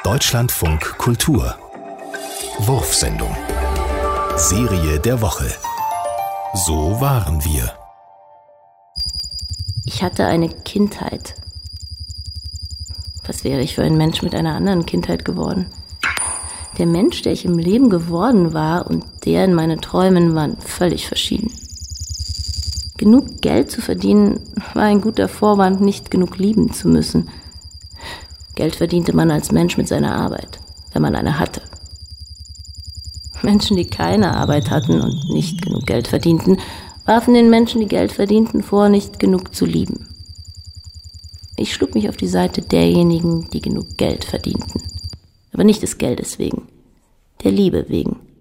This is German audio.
Deutschlandfunk Kultur Wurfsendung Serie der Woche So waren wir. Ich hatte eine Kindheit. Was wäre ich für ein Mensch mit einer anderen Kindheit geworden? Der Mensch, der ich im Leben geworden war und der in meinen Träumen waren völlig verschieden. Genug Geld zu verdienen war ein guter Vorwand, nicht genug lieben zu müssen. Geld verdiente man als Mensch mit seiner Arbeit, wenn man eine hatte. Menschen, die keine Arbeit hatten und nicht genug Geld verdienten, warfen den Menschen, die Geld verdienten, vor, nicht genug zu lieben. Ich schlug mich auf die Seite derjenigen, die genug Geld verdienten. Aber nicht des Geldes wegen, der Liebe wegen.